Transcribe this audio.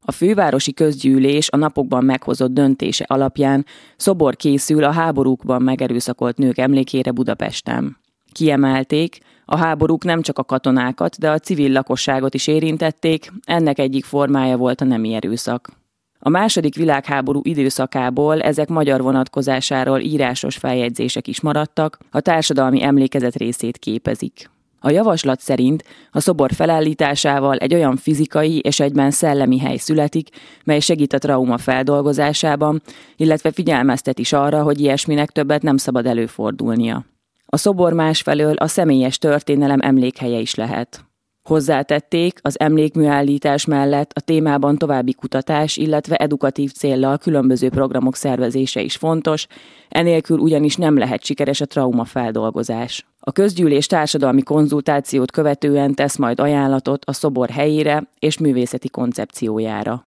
A fővárosi közgyűlés a napokban meghozott döntése alapján szobor készül a háborúkban megerőszakolt nők emlékére Budapesten. Kiemelték, a háborúk nem csak a katonákat, de a civil lakosságot is érintették, ennek egyik formája volt a nemi erőszak. A II. Világháború időszakából ezek magyar vonatkozásáról írásos feljegyzések is maradtak, a társadalmi emlékezet részét képezik. A javaslat szerint a szobor felállításával egy olyan fizikai és egyben szellemi hely születik, mely segít a trauma feldolgozásában, illetve figyelmeztet is arra, hogy ilyesminek többet nem szabad előfordulnia. A szobor másfelől a személyes történelem emlékhelye is lehet. Hozzátették, az emlékműállítás mellett a témában további kutatás, illetve edukatív céllal különböző programok szervezése is fontos, enélkül ugyanis nem lehet sikeres a traumafeldolgozás. A közgyűlés társadalmi konzultációt követően tesz majd ajánlatot a szobor helyére és művészeti koncepciójára.